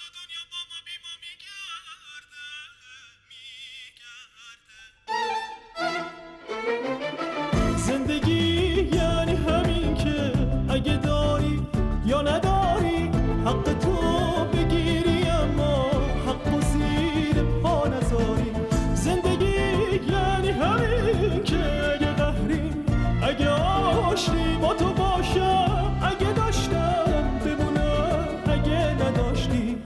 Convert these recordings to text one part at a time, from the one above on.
زندگی یعنی همین که اگه داری یا نداری حق تو بگیری اما حق و زیر پا نذاری. زندگی یعنی همین که اگه قهری اگه آشتی با تو باشم، اگه داشتم بمونم اگه نداشتی.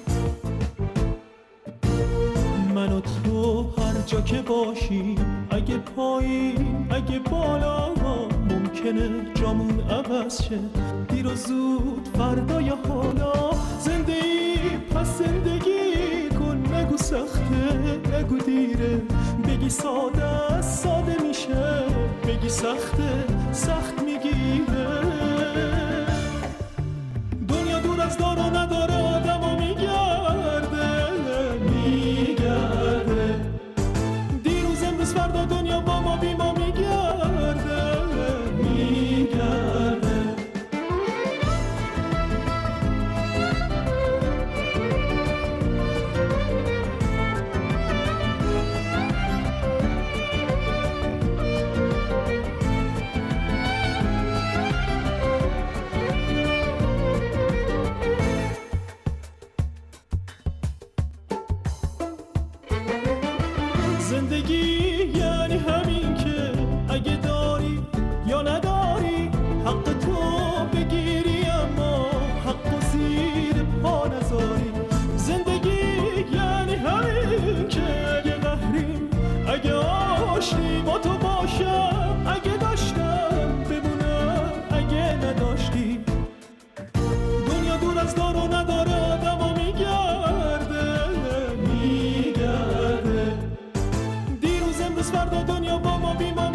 من و تو هر جا که باشی، اگه پایین اگه بالا، ممکنه جامون عوض شه دیر و زود فردای حالا. زندگی پس زندگی کن، نگو سخته نگو دیره، بگی ساده ساده میشه، بگی سخته سخت میگیره. دنیا دور از دار و نداره آدم و میگرده میگرده، دیروز امروز فردا دنیا با ما بی ما میگرده میگرده. زندگی یعنی همین که اگه داری یا نداری حق تو بگیری اما حق و زیر پا نذاری. زندگی یعنی همین که اگه قهری اگه آشتی با تو باشم، اگه داشتم بمونم اگه نداشتی. دنیا دور از دار و نداره آدم و میگرده میگرده، فردا دنیا با ما بی ما